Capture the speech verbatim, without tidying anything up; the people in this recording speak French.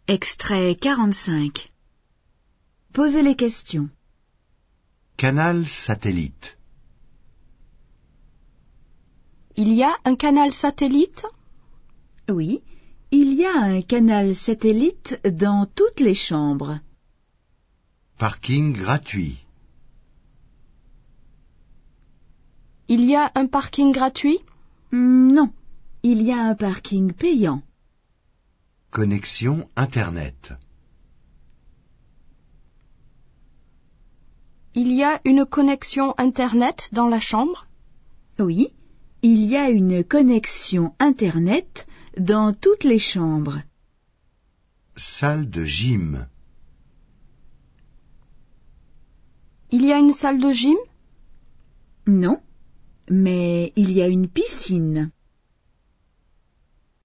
Extrait quarante-cinq. Posez les questions. Canal satellite. Il y a un canal satellite? Oui, il y a un canal satellite dans toutes les chambres. Parking gratuit. Il y a un parking gratuit? Non, il y a un parking payant. Connexion Internet. Il y a une connexion Internet dans la chambre? Oui, il y a une connexion Internet dans toutes les chambres. Salle de gym. Il y a une salle de gym? Non, mais il y a une piscine.